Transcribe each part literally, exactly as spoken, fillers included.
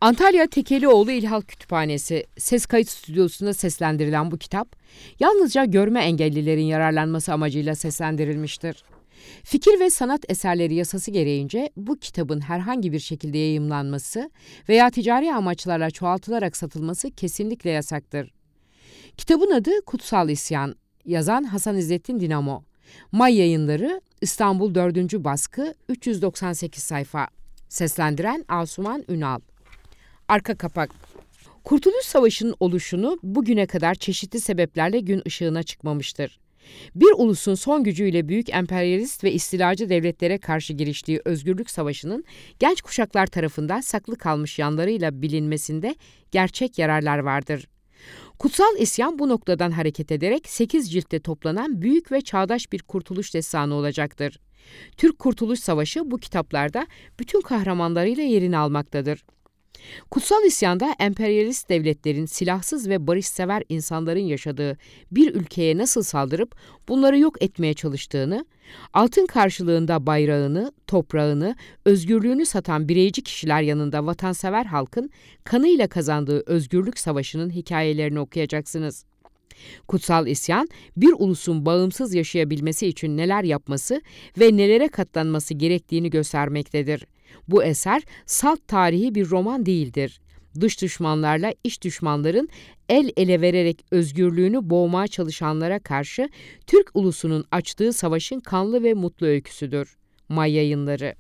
Antalya Tekelioğlu İlhal Kütüphanesi ses kayıt stüdyosunda seslendirilen bu kitap, yalnızca görme engellilerin yararlanması amacıyla seslendirilmiştir. Fikir ve sanat eserleri yasası gereğince bu kitabın herhangi bir şekilde yayımlanması veya ticari amaçlarla çoğaltılarak satılması kesinlikle yasaktır. Kitabın adı Kutsal İsyan, yazan Hasan İzzettin Dinamo. May Yayınları, İstanbul dördüncü baskı, üç yüz doksan sekiz sayfa. Seslendiren Asuman Ünal. Arka kapak. Kurtuluş Savaşı'nın oluşunu bugüne kadar çeşitli sebeplerle gün ışığına çıkmamıştır. Bir ulusun son gücüyle büyük emperyalist ve istilacı devletlere karşı giriştiği Özgürlük Savaşı'nın genç kuşaklar tarafından saklı kalmış yanlarıyla bilinmesinde gerçek yararlar vardır. Kutsal İsyan bu noktadan hareket ederek sekiz ciltte toplanan büyük ve çağdaş bir kurtuluş destanı olacaktır. Türk Kurtuluş Savaşı bu kitaplarda bütün kahramanlarıyla yerini almaktadır. Kutsal İsyan'da emperyalist devletlerin silahsız ve barışsever insanların yaşadığı bir ülkeye nasıl saldırıp bunları yok etmeye çalıştığını, altın karşılığında bayrağını, toprağını, özgürlüğünü satan bireyci kişiler yanında vatansever halkın kanıyla kazandığı özgürlük savaşının hikayelerini okuyacaksınız. Kutsal İsyan, bir ulusun bağımsız yaşayabilmesi için neler yapması ve nelere katlanması gerektiğini göstermektedir. Bu eser, salt tarihi bir roman değildir. Dış düşmanlarla iç düşmanların el ele vererek özgürlüğünü boğmaya çalışanlara karşı Türk ulusunun açtığı savaşın kanlı ve mutlu öyküsüdür. May Yayınları.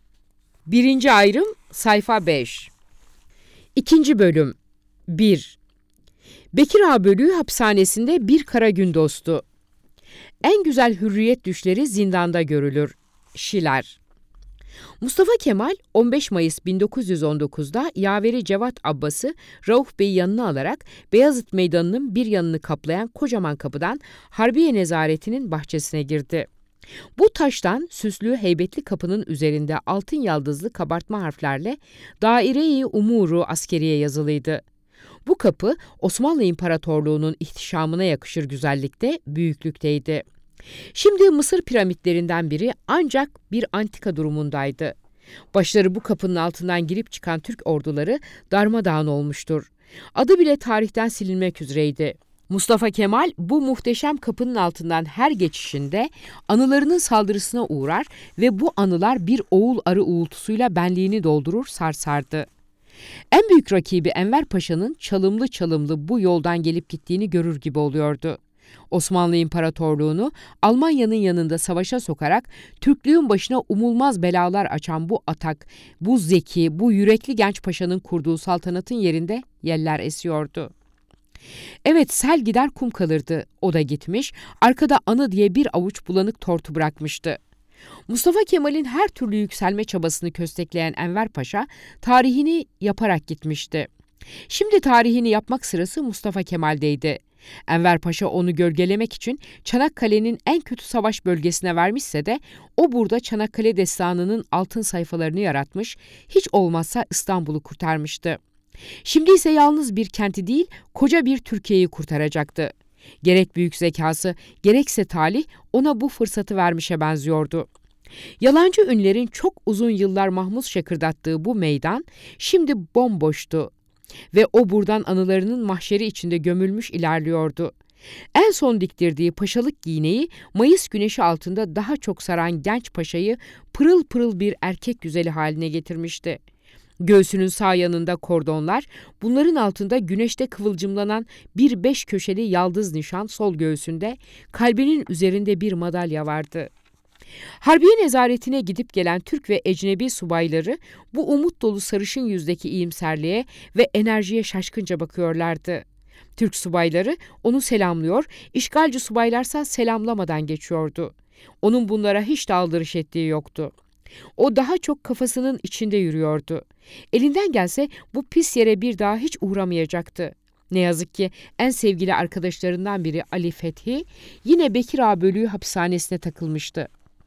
Birinci ayrım, sayfa beş. İkinci bölüm. bir. Bekir Ağa Bölüğü hapishanesinde bir kara gün dostu. En güzel hürriyet düşleri zindanda görülür. Şiler. Mustafa Kemal on beş Mayıs bin dokuz yüz on dokuz'da yaveri Cevat Abbas'ı Rauf Bey'i yanına alarak Beyazıt Meydanı'nın bir yanını kaplayan kocaman kapıdan Harbiye Nezareti'nin bahçesine girdi. Bu taştan süslü heybetli kapının üzerinde altın yaldızlı kabartma harflerle Daire-i Umuru Askeriye yazılıydı. Bu kapı Osmanlı İmparatorluğu'nun ihtişamına yakışır güzellikte, büyüklükteydi. Şimdi Mısır piramitlerinden biri ancak bir antika durumundaydı. Başları bu kapının altından girip çıkan Türk orduları darmadağın olmuştur. Adı bile tarihten silinmek üzereydi. Mustafa Kemal bu muhteşem kapının altından her geçişinde anılarının saldırısına uğrar ve bu anılar bir oğul arı uğultusuyla benliğini doldurur, sarsardı. En büyük rakibi Enver Paşa'nın çalımlı çalımlı bu yoldan gelip gittiğini görür gibi oluyordu. Osmanlı İmparatorluğu'nu Almanya'nın yanında savaşa sokarak Türklüğün başına umulmaz belalar açan bu atak, bu zeki, bu yürekli genç paşanın kurduğu saltanatın yerinde yeller esiyordu. Evet, sel gider kum kalırdı, o da gitmiş, arkada anı diye bir avuç bulanık tortu bırakmıştı. Mustafa Kemal'in her türlü yükselme çabasını köstekleyen Enver Paşa tarihini yaparak gitmişti. Şimdi tarihini yapmak sırası Mustafa Kemal'deydi. Enver Paşa onu gölgelemek için Çanakkale'nin en kötü savaş bölgesine vermişse de o burada Çanakkale destanının altın sayfalarını yaratmış, hiç olmazsa İstanbul'u kurtarmıştı. Şimdi ise yalnız bir kenti değil, koca bir Türkiye'yi kurtaracaktı. Gerek büyük zekası, gerekse talih ona bu fırsatı vermişe benziyordu. Yalancı ünlerin çok uzun yıllar mahmuz şakırdattığı bu meydan şimdi bomboştu ve o buradan anılarının mahşeri içinde gömülmüş ilerliyordu. En son diktirdiği paşalık giyineyi Mayıs güneşi altında daha çok saran genç paşayı pırıl pırıl bir erkek güzeli haline getirmişti. Göğsünün sağ yanında kordonlar, bunların altında güneşte kıvılcımlanan bir beş köşeli yaldız nişan sol göğsünde, kalbinin üzerinde bir madalya vardı. Harbiye nezaretine gidip gelen Türk ve ecnebi subayları bu umut dolu sarışın yüzdeki iyimserliğe ve enerjiye şaşkınca bakıyorlardı. Türk subayları onu selamlıyor, işgalci subaylarsa selamlamadan geçiyordu. Onun bunlara hiç de aldırış ettiği yoktu. O daha çok kafasının içinde yürüyordu. Elinden gelse bu pis yere bir daha hiç uğramayacaktı. Ne yazık ki en sevgili arkadaşlarından biri Ali Fethi yine Bekir Ağa Bölüğü hapishanesine takılmıştı.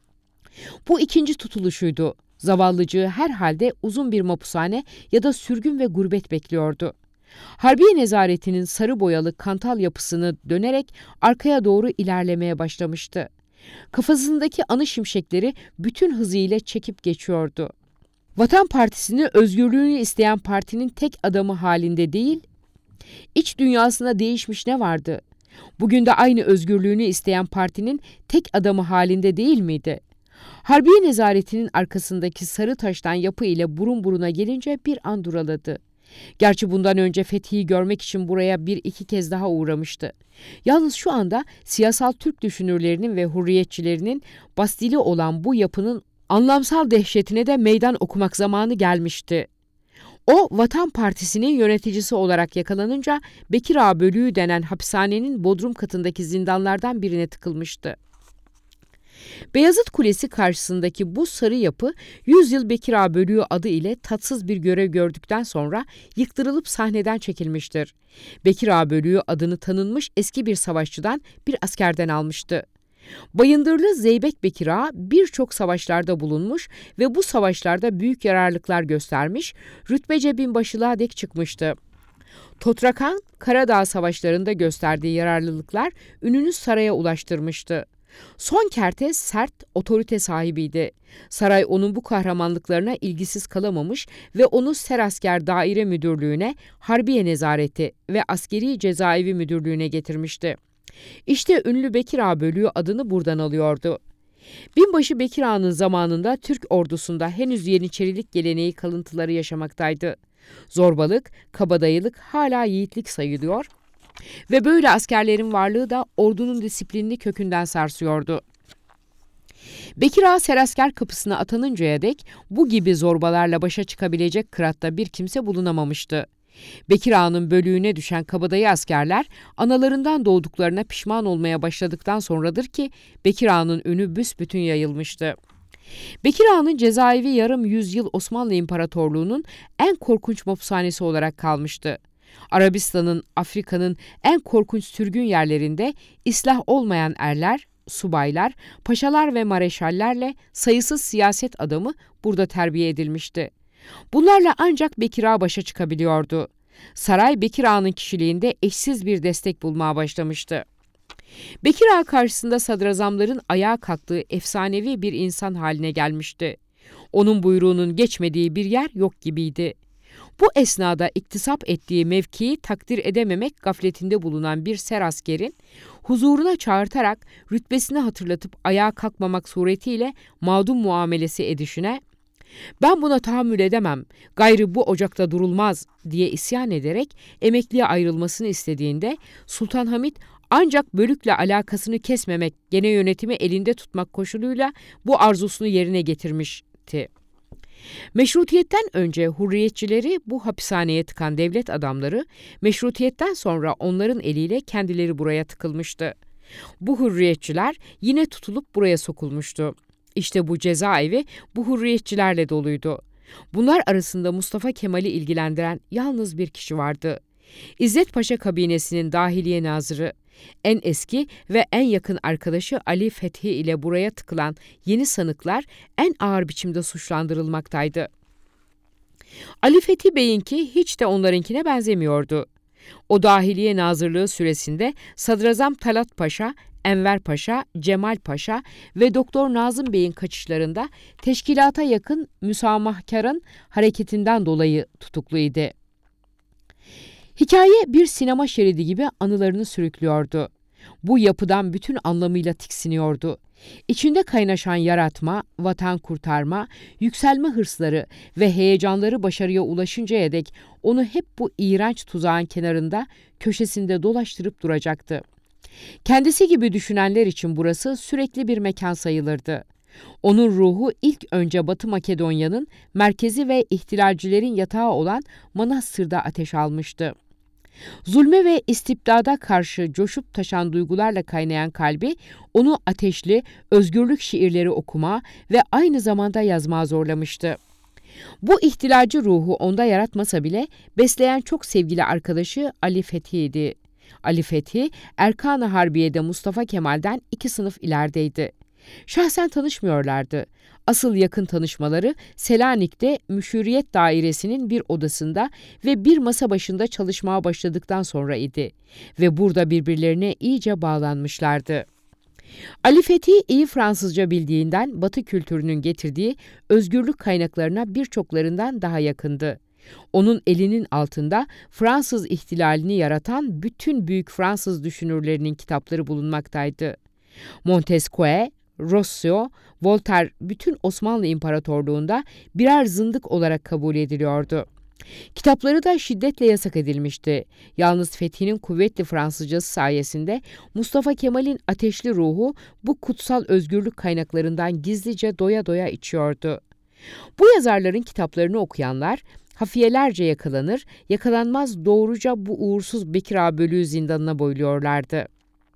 Bu ikinci tutuluşuydu. Zavallıcığı herhalde uzun bir mapushane ya da sürgün ve gurbet bekliyordu. Harbiye nezaretinin sarı boyalı kantal yapısını dönerek arkaya doğru ilerlemeye başlamıştı. Kafasındaki anı şimşekleri bütün hızıyla çekip geçiyordu. Vatan Partisi'ni özgürlüğünü isteyen partinin tek adamı halinde değil, iç dünyasında değişmiş ne vardı? Bugün de aynı özgürlüğünü isteyen partinin tek adamı halinde değil miydi? Harbiye nezaretinin arkasındaki sarı taştan yapı ile burun buruna gelince bir an duraladı. Gerçi bundan önce Fethi'yi görmek için buraya bir iki kez daha uğramıştı. Yalnız şu anda siyasal Türk düşünürlerinin ve hürriyetçilerinin bastili olan bu yapının anlamsal dehşetine de meydan okumak zamanı gelmişti. O, Vatan Partisi'nin yöneticisi olarak yakalanınca Bekir Ağa Bölüğü denen hapishanenin bodrum katındaki zindanlardan birine tıkılmıştı. Beyazıt Kulesi karşısındaki bu sarı yapı yüz yıl Bekir Ağa Bölüğü adı ile tatsız bir görev gördükten sonra yıktırılıp sahneden çekilmiştir. Bekir Ağa Bölüğü adını tanınmış eski bir savaşçıdan, bir askerden almıştı. Bayındırlı Zeybek Bekir Ağa birçok savaşlarda bulunmuş ve bu savaşlarda büyük yararlıklar göstermiş, rütbece binbaşılığa dek çıkmıştı. Totrakan, Karadağ savaşlarında gösterdiği yararlılıklar ününü saraya ulaştırmıştı. Son kertes sert, otorite sahibiydi. Saray onun bu kahramanlıklarına ilgisiz kalamamış ve onu Serasker Daire Müdürlüğü'ne, Harbiye Nezareti ve Askeri Cezaevi Müdürlüğü'ne getirmişti. İşte ünlü Bekir Ağa Bölüğü adını buradan alıyordu. Binbaşı Bekir Ağa'nın zamanında Türk ordusunda henüz Yeniçerilik geleneği kalıntıları yaşamaktaydı. Zorbalık, kabadayılık hala yiğitlik sayılıyor ve böyle askerlerin varlığı da ordunun disiplinini kökünden sarsıyordu. Bekir Ağa Serasker kapısına atanıncaya dek bu gibi zorbalarla başa çıkabilecek kıratta bir kimse bulunamamıştı. Bekir Ağa'nın bölüğüne düşen kabadayı askerler analarından doğduklarına pişman olmaya başladıktan sonradır ki Bekir Ağa'nın ünü büsbütün yayılmıştı. Bekir Ağa'nın cezaevi yarım yüzyıl Osmanlı İmparatorluğu'nun en korkunç mopushanesi olarak kalmıştı. Arabistan'ın, Afrika'nın en korkunç sürgün yerlerinde islah olmayan erler, subaylar, paşalar ve mareşallerle sayısız siyaset adamı burada terbiye edilmişti. Bunlarla ancak Bekir Ağa başa çıkabiliyordu. Saray Bekir Ağa'nın kişiliğinde eşsiz bir destek bulmaya başlamıştı. Bekir Ağa karşısında sadrazamların ayağa kalktığı efsanevi bir insan haline gelmişti. Onun buyruğunun geçmediği bir yer yok gibiydi. Bu esnada iktisap ettiği mevkiyi takdir edememek gafletinde bulunan bir seraskerin huzuruna çağırtarak rütbesini hatırlatıp ayağa kalkmamak suretiyle mağdum muamelesi edişine "Ben buna tahammül edemem, gayrı bu ocakta durulmaz" diye isyan ederek emekliye ayrılmasını istediğinde Sultan Hamit ancak bölükle alakasını kesmemek, gene yönetimi elinde tutmak koşuluyla bu arzusunu yerine getirmişti. Meşrutiyetten önce hürriyetçileri bu hapishaneye tıkan devlet adamları, meşrutiyetten sonra onların eliyle kendileri buraya tıkılmıştı. Bu hürriyetçiler yine tutulup buraya sokulmuştu. İşte bu cezaevi bu hürriyetçilerle doluydu. Bunlar arasında Mustafa Kemal'i ilgilendiren yalnız bir kişi vardı. İzzet Paşa kabinesinin Dahiliye Nazırı, en eski ve en yakın arkadaşı Ali Fethi ile buraya tıkılan yeni sanıklar en ağır biçimde suçlandırılmaktaydı. Ali Fethi Bey'inki hiç de onlarınkine benzemiyordu. O Dahiliye Nazırlığı süresinde Sadrazam Talat Paşa, Enver Paşa, Cemal Paşa ve Doktor Nazım Bey'in kaçışlarında teşkilata yakın müsamahkarın hareketinden dolayı tutukluydu. Hikaye bir sinema şeridi gibi anılarını sürüklüyordu. Bu yapıdan bütün anlamıyla tiksiniyordu. İçinde kaynaşan yaratma, vatan kurtarma, yükselme hırsları ve heyecanları başarıya ulaşıncaya dek onu hep bu iğrenç tuzağın kenarında, köşesinde dolaştırıp duracaktı. Kendisi gibi düşünenler için burası sürekli bir mekan sayılırdı. Onun ruhu ilk önce Batı Makedonya'nın merkezi ve ihtilalcilerin yatağı olan Manastır'da ateş almıştı. Zulme ve istibdada karşı coşup taşan duygularla kaynayan kalbi onu ateşli, özgürlük şiirleri okuma ve aynı zamanda yazmaya zorlamıştı. Bu ihtilalci ruhu onda yaratmasa bile besleyen çok sevgili arkadaşı Ali Fethi'ydi. Ali Fethi, Erkan-ı Harbiye'de Mustafa Kemal'den iki sınıf ilerideydi. Şahsen tanışmıyorlardı. Asıl yakın tanışmaları Selanik'te Müşüriyet Dairesi'nin bir odasında ve bir masa başında çalışmaya başladıktan sonra idi ve burada birbirlerine iyice bağlanmışlardı. Ali Fethi iyi Fransızca bildiğinden Batı kültürünün getirdiği özgürlük kaynaklarına birçoklarından daha yakındı. Onun elinin altında Fransız ihtilalini yaratan bütün büyük Fransız düşünürlerinin kitapları bulunmaktaydı. Montesquieu, Rousseau, Voltaire bütün Osmanlı İmparatorluğu'nda birer zındık olarak kabul ediliyordu. Kitapları da şiddetle yasak edilmişti. Yalnız Fethi'nin kuvvetli Fransızcası sayesinde Mustafa Kemal'in ateşli ruhu bu kutsal özgürlük kaynaklarından gizlice doya doya içiyordu. Bu yazarların kitaplarını okuyanlar hafiyelerce yakalanır, yakalanmaz doğruca bu uğursuz Bekir Ağa Bölüğü zindanına boyluyorlardı.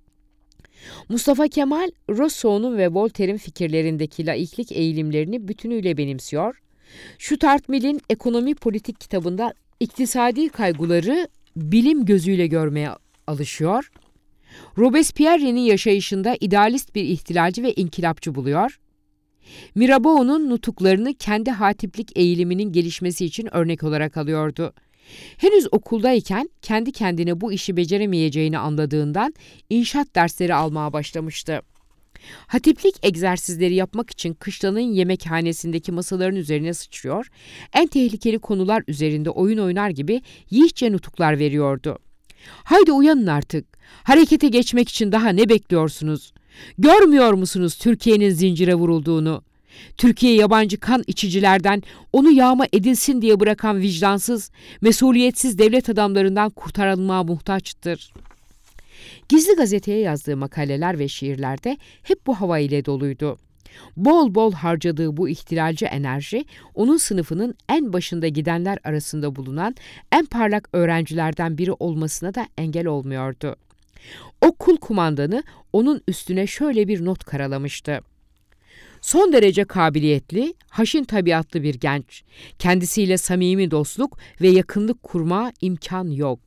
Mustafa Kemal, Rousseau'nun ve Voltaire'in fikirlerindeki laiklik eğilimlerini bütünüyle benimsiyor, Stuart Mill'in Ekonomi Politik kitabında iktisadi kaygıları bilim gözüyle görmeye alışıyor, Robespierre'nin yaşayışında idealist bir ihtilalci ve inkılapçı buluyor, Mirabeau'nun nutuklarını kendi hatiplik eğiliminin gelişmesi için örnek olarak alıyordu. Henüz okuldayken kendi kendine bu işi beceremeyeceğini anladığından inşaat dersleri almaya başlamıştı. Hatiplik egzersizleri yapmak için kışlanın yemekhanesindeki masaların üzerine sıçrıyor, en tehlikeli konular üzerinde oyun oynar gibi yiğitçe nutuklar veriyordu. "Haydi uyanın artık, harekete geçmek için daha ne bekliyorsunuz? Görmüyor musunuz Türkiye'nin zincire vurulduğunu? Türkiye yabancı kan içicilerden onu yağma edilsin diye bırakan vicdansız, mesuliyetsiz devlet adamlarından kurtarılmaya muhtaçtır." Gizli gazeteye yazdığı makaleler ve şiirlerde hep bu hava ile doluydu. Bol bol harcadığı bu ihtilalci enerji, onun sınıfının en başında gidenler arasında bulunan en parlak öğrencilerden biri olmasına da engel olmuyordu. O kul kumandanı onun üstüne şöyle bir not karalamıştı: "Son derece kabiliyetli, haşin tabiatlı bir genç. Kendisiyle samimi dostluk ve yakınlık kurma imkan yok."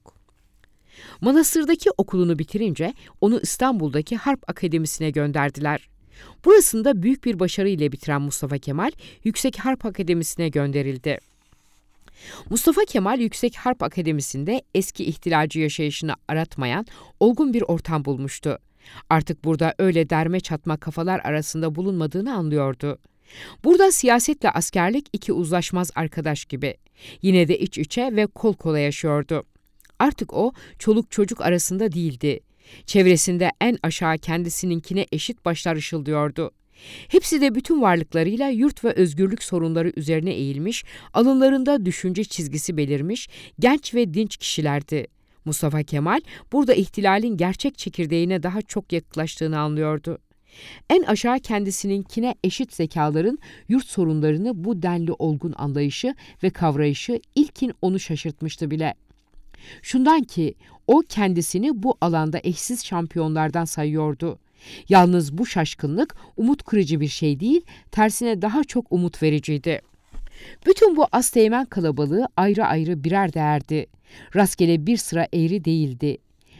Manastırdaki okulunu bitirince onu İstanbul'daki Harp Akademisi'ne gönderdiler. Burasında büyük bir başarı ile bitiren Mustafa Kemal, Yüksek Harp Akademisi'ne gönderildi. Mustafa Kemal Yüksek Harp Akademisi'nde eski ihtilalci yaşayışını aratmayan olgun bir ortam bulmuştu. Artık burada öyle derme çatma kafalar arasında bulunmadığını anlıyordu. Burada siyasetle askerlik iki uzlaşmaz arkadaş gibi. Yine de iç içe ve kol kola yaşıyordu. Artık o çoluk çocuk arasında değildi. Çevresinde en aşağı kendisininkine eşit başlar ışıldıyordu. Hepsi de bütün varlıklarıyla yurt ve özgürlük sorunları üzerine eğilmiş, alınlarında düşünce çizgisi belirmiş, genç ve dinç kişilerdi. Mustafa Kemal burada ihtilalin gerçek çekirdeğine daha çok yaklaştığını anlıyordu. En aşağı kendisininkine eşit zekaların yurt sorunlarını bu denli olgun anlayışı ve kavrayışı ilkin onu şaşırtmıştı bile. Şundan ki o kendisini bu alanda eşsiz şampiyonlardan sayıyordu. Yalnız bu şaşkınlık umut kırıcı bir şey değil, tersine daha çok umut vericiydi. Bütün bu asteğmen kalabalığı ayrı ayrı birer değerdi. Rastgele bir sıra eğri değildi.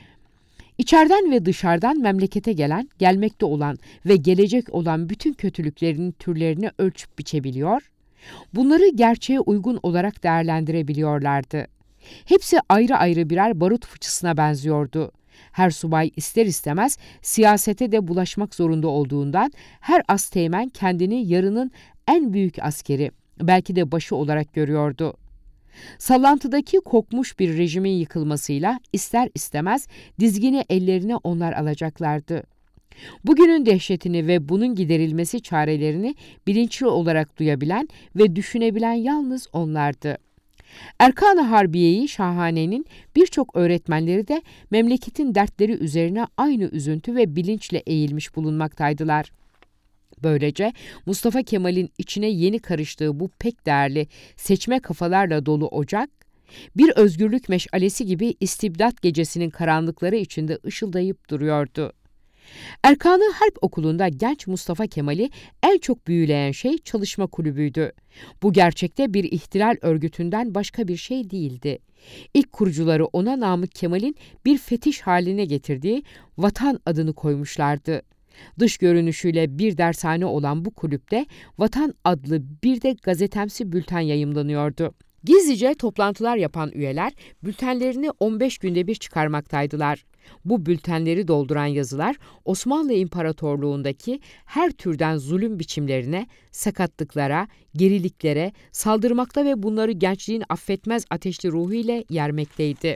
İçeriden ve dışarıdan memlekete gelen, gelmekte olan ve gelecek olan bütün kötülüklerin türlerini ölçüp biçebiliyor, bunları gerçeğe uygun olarak değerlendirebiliyorlardı. Hepsi ayrı ayrı birer barut fıçısına benziyordu. Her subay ister istemez siyasete de bulaşmak zorunda olduğundan her asteğmen kendini yarının en büyük askeri, belki de başı olarak görüyordu. Sallantıdaki kokmuş bir rejimin yıkılmasıyla ister istemez dizgini ellerine onlar alacaklardı. Bugünün dehşetini ve bunun giderilmesi çarelerini bilinçli olarak duyabilen ve düşünebilen yalnız onlardı. Erkan-ı Harbiye-i Şahane'nin birçok öğretmenleri de memleketin dertleri üzerine aynı üzüntü ve bilinçle eğilmiş bulunmaktaydılar. Böylece Mustafa Kemal'in içine yeni karıştığı bu pek değerli seçme kafalarla dolu ocak, bir özgürlük meşalesi gibi istibdat gecesinin karanlıkları içinde ışıldayıp duruyordu. Erkan-ı Harp Okulu'nda genç Mustafa Kemal'i en çok büyüleyen şey çalışma kulübüydü. Bu gerçekte bir ihtilal örgütünden başka bir şey değildi. İlk kurucuları ona Namık Kemal'in bir fetiş haline getirdiği Vatan adını koymuşlardı. Dış görünüşüyle bir dershane olan bu kulüpte Vatan adlı bir de gazetemsi bülten yayımlanıyordu. Gizlice toplantılar yapan üyeler bültenlerini on beş günde bir çıkarmaktaydılar. Bu bültenleri dolduran yazılar Osmanlı İmparatorluğundaki her türden zulüm biçimlerine, sakatlıklara, geriliklere, saldırmakta ve bunları gençliğin affetmez ateşli ruhu ile yermekteydi.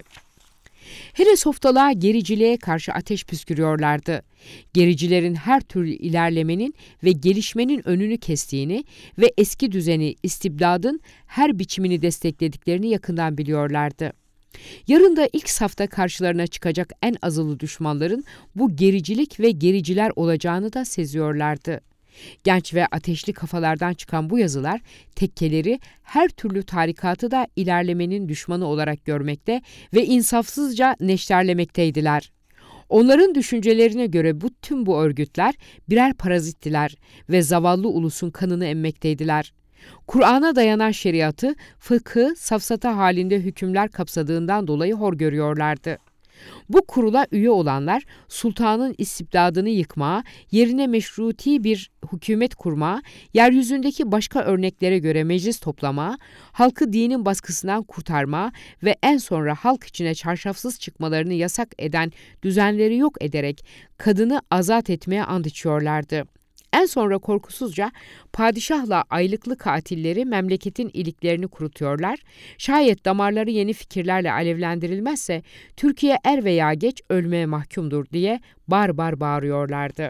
Hele softalığa, gericiliğe karşı ateş püskürüyorlardı. Gericilerin her türlü ilerlemenin ve gelişmenin önünü kestiğini ve eski düzeni, istibdadın her biçimini desteklediklerini yakından biliyorlardı. Yarın da ilk safta karşılarına çıkacak en azılı düşmanların bu gericilik ve gericiler olacağını da seziyorlardı. Genç ve ateşli kafalardan çıkan bu yazılar, tekkeleri her türlü tarikatı da ilerlemenin düşmanı olarak görmekte ve insafsızca neşterlemekteydiler. Onların düşüncelerine göre bu tüm bu örgütler birer parazittiler ve zavallı ulusun kanını emmekteydiler. Kur'an'a dayanan şeriatı, fıkhı, safsata halinde hükümler kapsadığından dolayı hor görüyorlardı. Bu kurula üye olanlar, sultanın istibdadını yıkmaya, yerine meşruti bir hükümet kurmaya, yeryüzündeki başka örneklere göre meclis toplamaya, halkı dinin baskısından kurtarmaya ve en sonra halk içine çarşafsız çıkmalarını yasak eden düzenleri yok ederek kadını azat etmeye and içiyorlardı. En sonra korkusuzca padişahla aylıklı katilleri memleketin iliklerini kurutuyorlar, şayet damarları yeni fikirlerle alevlendirilmezse Türkiye er veya geç ölmeye mahkumdur diye bar bar bağırıyorlardı.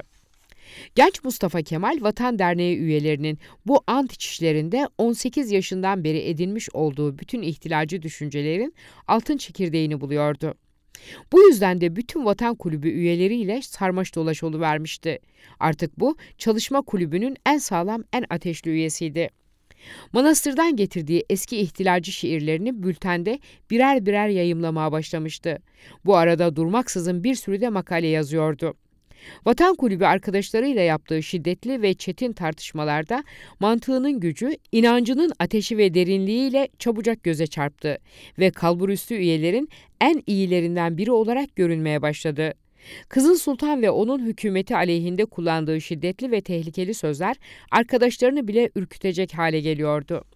Genç Mustafa Kemal, Vatan Derneği üyelerinin bu ant içişlerinde on sekiz yaşından beri edinmiş olduğu bütün ihtilacı düşüncelerin altın çekirdeğini buluyordu. Bu yüzden de bütün Vatan Kulübü üyeleriyle sarmaş dolaş oluvermişti. Artık bu, çalışma kulübünün en sağlam, en ateşli üyesiydi. Manastırdan getirdiği eski ihtilalci şiirlerini bültende birer birer yayımlamaya başlamıştı. Bu arada durmaksızın bir sürü de makale yazıyordu. Vatan Kulübü arkadaşlarıyla yaptığı şiddetli ve çetin tartışmalarda mantığının gücü, inancının ateşi ve derinliğiyle çabucak göze çarptı ve kalburüstü üyelerin en iyilerinden biri olarak görünmeye başladı. Kızıl Sultan ve onun hükümeti aleyhinde kullandığı şiddetli ve tehlikeli sözler arkadaşlarını bile ürkütecek hale geliyordu.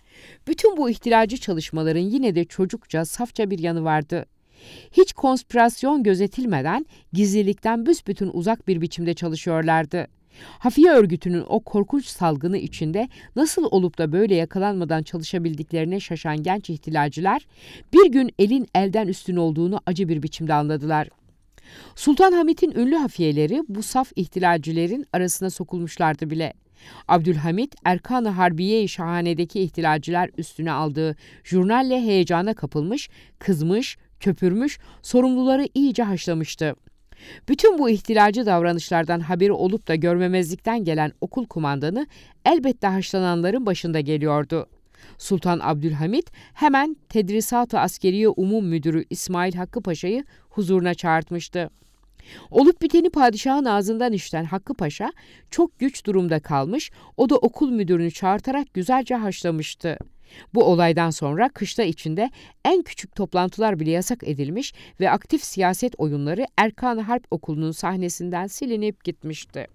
Bütün bu ihtilalci çalışmaların yine de çocukça, safça bir yanı vardı. Hiç konspirasyon gözetilmeden gizlilikten büsbütün uzak bir biçimde çalışıyorlardı. Hafiye örgütünün o korkunç salgını içinde nasıl olup da böyle yakalanmadan çalışabildiklerine şaşan genç ihtilalciler bir gün elin elden üstün olduğunu acı bir biçimde anladılar. Sultan Hamit'in ünlü hafiyeleri bu saf ihtilalcilerin arasına sokulmuşlardı bile. Abdülhamit, Erkan-ı Harbiye-i Şahane'deki ihtilalciler üstüne aldığı jurnalle heyecana kapılmış, kızmış, köpürmüş, sorumluları iyice haşlamıştı. Bütün bu ihtilalci davranışlardan haberi olup da görmemezlikten gelen okul kumandanı elbette haşlananların başında geliyordu. Sultan Abdülhamit hemen Tedrisat-ı Askeriye Umum Müdürü İsmail Hakkı Paşa'yı huzuruna çağırtmıştı. Olup biteni padişahın ağzından işiten Hakkı Paşa çok güç durumda kalmış, o da okul müdürünü çağırtarak güzelce haşlamıştı. Bu olaydan sonra kışla içinde en küçük toplantılar bile yasak edilmiş ve aktif siyaset oyunları Erkan Harp Okulu'nun sahnesinden silinip gitmişti.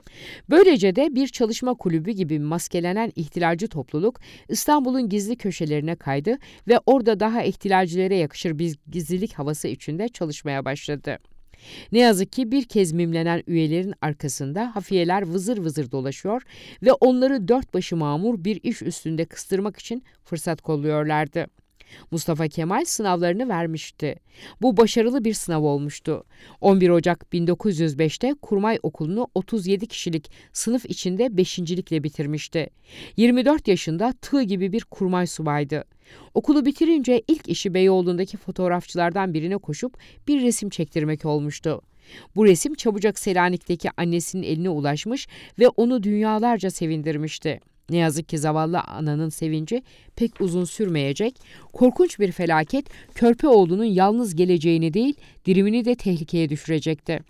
Böylece de bir çalışma kulübü gibi maskelenen ihtilalci topluluk İstanbul'un gizli köşelerine kaydı ve orada daha ihtilalcilere yakışır bir gizlilik havası içinde çalışmaya başladı. Ne yazık ki bir kez mimlenen üyelerin arkasında hafiyeler vızır vızır dolaşıyor ve onları dört başı mamur bir iş üstünde kıstırmak için fırsat kolluyorlardı. Mustafa Kemal sınavlarını vermişti. Bu başarılı bir sınav olmuştu. on bir Ocak bin dokuz yüz beşte Kurmay Okulu'nu otuz yedi kişilik sınıf içinde beşincilikle bitirmişti. yirmi dört yaşında tığ gibi bir kurmay subaydı. Okulu bitirince ilk işi Beyoğlu'ndaki fotoğrafçılardan birine koşup bir resim çektirmek olmuştu. Bu resim çabucak Selanik'teki annesinin eline ulaşmış ve onu dünyalarca sevindirmişti. Ne yazık ki zavallı ananın sevinci pek uzun sürmeyecek, korkunç bir felaket Körpe oğlunun yalnız geleceğini değil, dirimini de tehlikeye düşürecekti.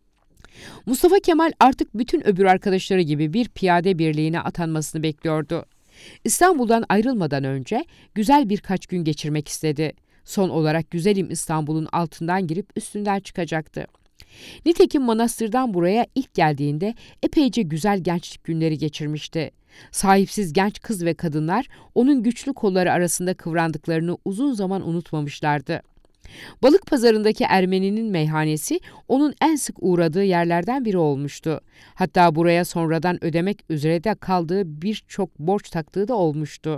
Mustafa Kemal artık bütün öbür arkadaşları gibi bir piyade birliğine atanmasını bekliyordu. İstanbul'dan ayrılmadan önce güzel birkaç gün geçirmek istedi. Son olarak güzelim İstanbul'un altından girip üstünden çıkacaktı. Nitekim manastırdan buraya ilk geldiğinde epeyce güzel gençlik günleri geçirmişti. Sahipsiz genç kız ve kadınlar onun güçlü kolları arasında kıvrandıklarını uzun zaman unutmamışlardı. Balık pazarındaki Ermeninin meyhanesi onun en sık uğradığı yerlerden biri olmuştu. Hatta buraya sonradan ödemek üzere de kaldığı birçok borç taktığı da olmuştu.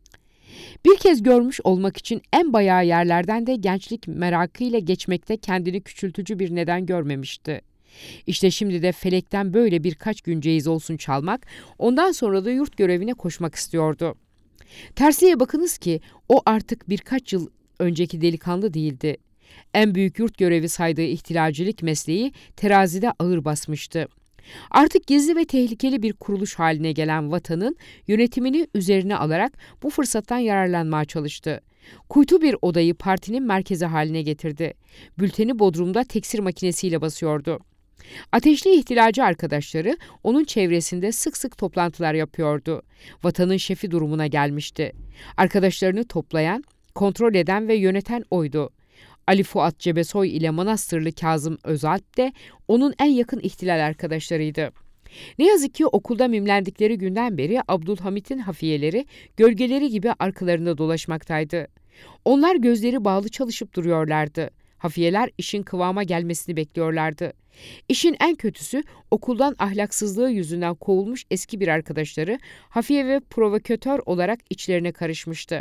Bir kez görmüş olmak için en bayağı yerlerden de gençlik merakıyla geçmekte kendini küçültücü bir neden görmemişti. İşte şimdi de felekten böyle birkaç gün ceyiz olsun çalmak, ondan sonra da yurt görevine koşmak istiyordu. Tersliğe bakınız ki o artık birkaç yıl önceki delikanlı değildi. En büyük yurt görevi saydığı ihtilalcilik mesleği terazide ağır basmıştı. Artık gizli ve tehlikeli bir kuruluş haline gelen Vatan'ın yönetimini üzerine alarak bu fırsattan yararlanmaya çalıştı. Kuytu bir odayı partinin merkezi haline getirdi. Bülteni Bodrum'da teksir makinesiyle basıyordu. Ateşli ihtilalci arkadaşları onun çevresinde sık sık toplantılar yapıyordu. Vatan'ın şefi durumuna gelmişti. Arkadaşlarını toplayan, kontrol eden ve yöneten oydu. Ali Fuat Cebesoy ile Manastırlı Kazım Özalp de onun en yakın ihtilal arkadaşlarıydı. Ne yazık ki okulda mimlendikleri günden beri Abdülhamit'in hafiyeleri gölgeleri gibi arkalarında dolaşmaktaydı. Onlar gözleri bağlı çalışıp duruyorlardı. Hafiyeler işin kıvama gelmesini bekliyorlardı. İşin en kötüsü okuldan ahlaksızlığı yüzünden kovulmuş eski bir arkadaşları hafiye ve provokatör olarak içlerine karışmıştı.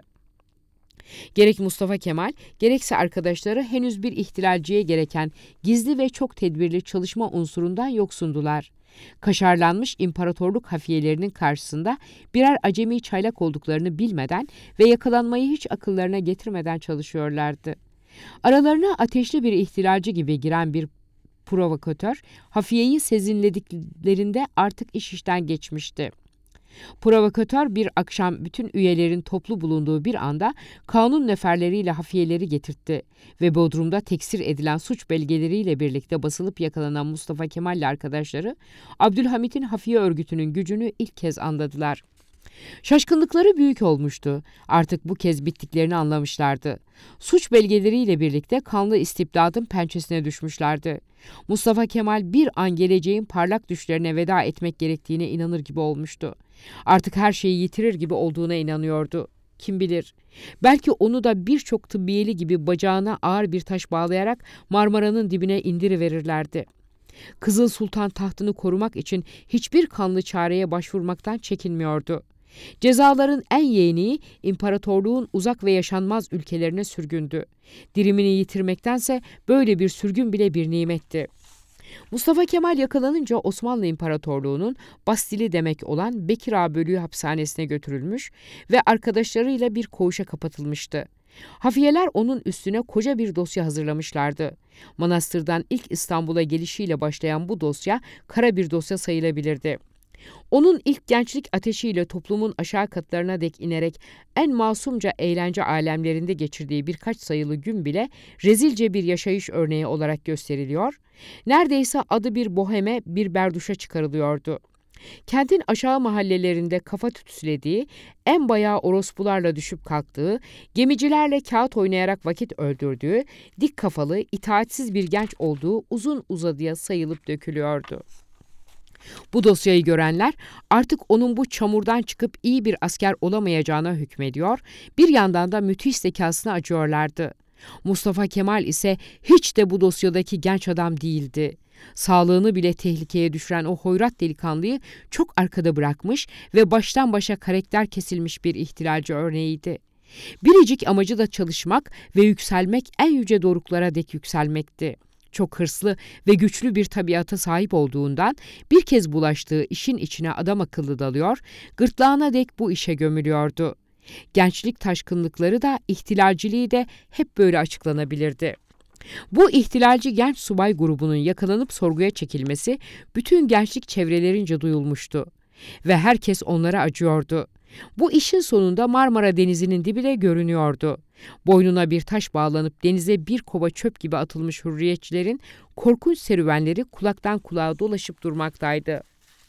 Gerek Mustafa Kemal, gerekse arkadaşları henüz bir ihtilalciye gereken gizli ve çok tedbirli çalışma unsurundan yoksundular. Kaşarlanmış imparatorluk hafiyelerinin karşısında birer acemi çaylak olduklarını bilmeden ve yakalanmayı hiç akıllarına getirmeden çalışıyorlardı. Aralarına ateşli bir ihtilalci gibi giren bir provokatör, hafiyeyi sezinlediklerinde artık iş işten geçmişti. Provokatör bir akşam bütün üyelerin toplu bulunduğu bir anda kanun neferleriyle hafiyeleri getirtti ve Bodrum'da teksir edilen suç belgeleriyle birlikte basılıp yakalanan Mustafa Kemal ile arkadaşları Abdülhamit'in hafiye örgütünün gücünü ilk kez anladılar. Şaşkınlıkları büyük olmuştu. Artık bu kez bittiklerini anlamışlardı. Suç belgeleriyle birlikte kanlı istibdadın pençesine düşmüşlerdi. Mustafa Kemal bir an geleceğin parlak düşlerine veda etmek gerektiğine inanır gibi olmuştu. Artık her şeyi yitirir gibi olduğuna inanıyordu. Kim bilir, belki onu da birçok tıbbiyeli gibi bacağına ağır bir taş bağlayarak Marmara'nın dibine indiriverirlerdi. Kızıl Sultan tahtını korumak için hiçbir kanlı çareye başvurmaktan çekinmiyordu. Cezaların en yeğeni imparatorluğun uzak ve yaşanmaz ülkelerine sürgündü. Dirimini yitirmektense böyle bir sürgün bile bir nimetti. Mustafa Kemal yakalanınca Osmanlı İmparatorluğu'nun Bastili demek olan Bekir Ağa Bölüğü hapishanesine götürülmüş ve arkadaşlarıyla bir koğuşa kapatılmıştı. Hafiyeler onun üstüne koca bir dosya hazırlamışlardı. Manastırdan ilk İstanbul'a gelişiyle başlayan bu dosya kara bir dosya sayılabilirdi. Onun ilk gençlik ateşiyle toplumun aşağı katlarına dek inerek en masumca eğlence alemlerinde geçirdiği birkaç sayılı gün bile rezilce bir yaşayış örneği olarak gösteriliyor, neredeyse adı bir boheme, bir berduşa çıkarılıyordu. Kentin aşağı mahallelerinde kafa tütsülediği, en bayağı orospularla düşüp kalktığı, gemicilerle kağıt oynayarak vakit öldürdüğü, dik kafalı, itaatsiz bir genç olduğu uzun uzadıya sayılıp dökülüyordu. Bu dosyayı görenler artık onun bu çamurdan çıkıp iyi bir asker olamayacağına hükmediyor, bir yandan da müthiş zekasına acıyorlardı. Mustafa Kemal ise hiç de bu dosyadaki genç adam değildi. Sağlığını bile tehlikeye düşüren o hoyrat delikanlıyı çok arkada bırakmış ve baştan başa karakter kesilmiş bir ihtilalci örneğiydi. Biricik amacı da çalışmak ve yükselmek, en yüce doruklara dek yükselmekti. Çok hırslı ve güçlü bir tabiata sahip olduğundan bir kez bulaştığı işin içine adam akıllı dalıyor, gırtlağına dek bu işe gömülüyordu. Gençlik taşkınlıkları da, ihtilalciliği de hep böyle açıklanabilirdi. Bu ihtilalci genç subay grubunun yakalanıp sorguya çekilmesi bütün gençlik çevrelerince duyulmuştu ve herkes onlara acıyordu. Bu işin sonunda Marmara Denizi'nin dibi de görünüyordu. Boynuna bir taş bağlanıp denize bir kova çöp gibi atılmış hürriyetçilerin korkunç serüvenleri kulaktan kulağa dolaşıp durmaktaydı.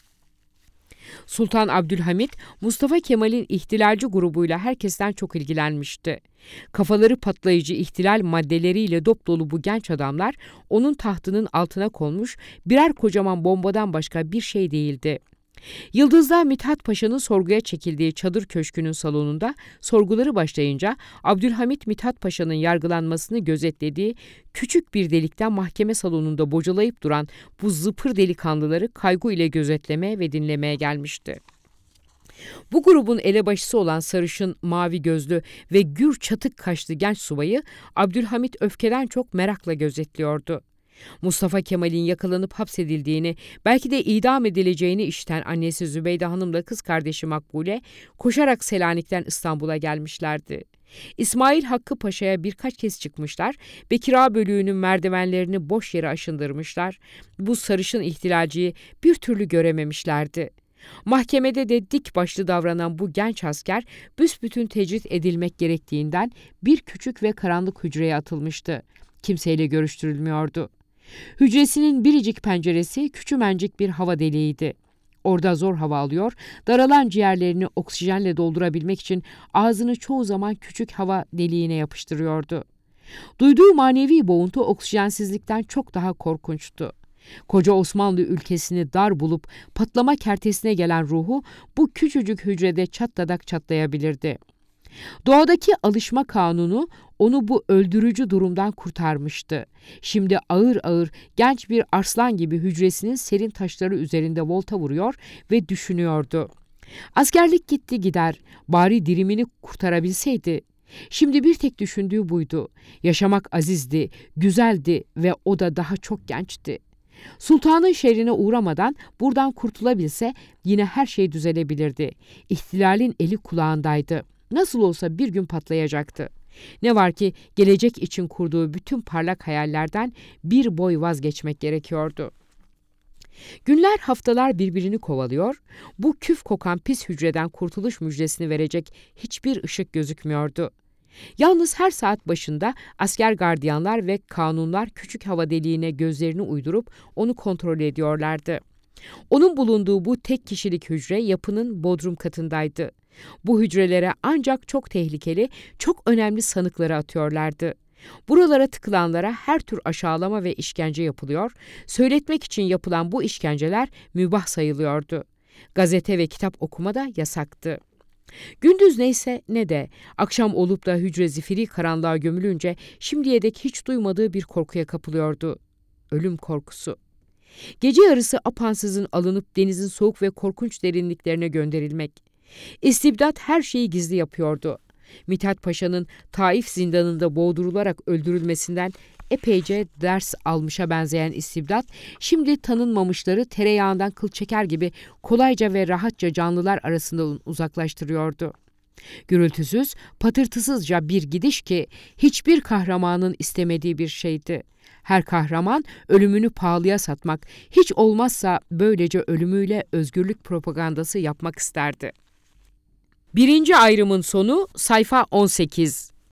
Sultan Abdülhamit, Mustafa Kemal'in ihtilalci grubuyla herkesten çok ilgilenmişti. Kafaları patlayıcı ihtilal maddeleriyle dopdolu bu genç adamlar, onun tahtının altına konmuş birer kocaman bombadan başka bir şey değildi. Yıldız'da Mithat Paşa'nın sorguya çekildiği çadır köşkünün salonunda sorguları başlayınca Abdülhamit Mithat Paşa'nın yargılanmasını gözetlediği küçük bir delikten mahkeme salonunda bocalayıp duran bu zıpır delikanlıları kaygı ile gözetlemeye ve dinlemeye gelmişti. Bu grubun elebaşısı olan sarışın, mavi gözlü ve gür çatık kaşlı genç subayı Abdülhamit öfkeden çok merakla gözetliyordu. Mustafa Kemal'in yakalanıp hapsedildiğini, belki de idam edileceğini işiten annesi Zübeyde Hanım'la kız kardeşi Makbule, koşarak Selanik'ten İstanbul'a gelmişlerdi. İsmail Hakkı Paşa'ya birkaç kez çıkmışlar, Bekir Ağa bölüğünün merdivenlerini boş yere aşındırmışlar, bu sarışın ihtilalciyi bir türlü görememişlerdi. Mahkemede de dik başlı davranan bu genç asker, büsbütün tecrit edilmek gerektiğinden bir küçük ve karanlık hücreye atılmıştı. Kimseyle görüştürülmüyordu. Hücresinin biricik penceresi küçümencik bir hava deliğiydi. Orada zor hava alıyor, daralan ciğerlerini oksijenle doldurabilmek için ağzını çoğu zaman küçük hava deliğine yapıştırıyordu. Duyduğu manevi boğuntu oksijensizlikten çok daha korkunçtu. Koca Osmanlı ülkesini dar bulup patlama kertesine gelen ruhu bu küçücük hücrede çatladak çatlayabilirdi. Doğadaki alışma kanunu onu bu öldürücü durumdan kurtarmıştı. Şimdi ağır ağır genç bir arslan gibi hücresinin serin taşları üzerinde volta vuruyor ve düşünüyordu. Askerlik gitti gider, bari dirimini kurtarabilseydi. Şimdi bir tek düşündüğü buydu. Yaşamak azizdi, güzeldi ve o da daha çok gençti. Sultanın şerrine uğramadan buradan kurtulabilse yine her şey düzelebilirdi. İhtilalin eli kulağındaydı. Nasıl olsa bir gün patlayacaktı. Ne var ki gelecek için kurduğu bütün parlak hayallerden bir boy vazgeçmek gerekiyordu. Günler, haftalar birbirini kovalıyor, bu küf kokan pis hücreden kurtuluş müjdesini verecek hiçbir ışık gözükmüyordu. Yalnız her saat başında asker gardiyanlar ve kanunlar küçük hava deliğine gözlerini uydurup onu kontrol ediyorlardı. Onun bulunduğu bu tek kişilik hücre yapının bodrum katındaydı. Bu hücrelere ancak çok tehlikeli, çok önemli sanıkları atıyorlardı. Buralara tıkılanlara her tür aşağılama ve işkence yapılıyor, söyletmek için yapılan bu işkenceler mübah sayılıyordu. Gazete ve kitap okuma da yasaktı. Gündüz neyse ne de, akşam olup da hücre zifiri karanlığa gömülünce şimdiye dek hiç duymadığı bir korkuya kapılıyordu. Ölüm korkusu. Gece yarısı apansızın alınıp denizin soğuk ve korkunç derinliklerine gönderilmek. İstibdat her şeyi gizli yapıyordu. Mithat Paşa'nın Taif zindanında boğdurularak öldürülmesinden epeyce ders almışa benzeyen istibdat, şimdi tanınmamışları tereyağından kıl çeker gibi kolayca ve rahatça canlılar arasında uzaklaştırıyordu. Gürültüsüz, patırtısızca bir gidiş ki hiçbir kahramanın istemediği bir şeydi. Her kahraman ölümünü pahalıya satmak, hiç olmazsa böylece ölümüyle özgürlük propagandası yapmak isterdi. Birinci ayrımın sonu sayfa on sekiz.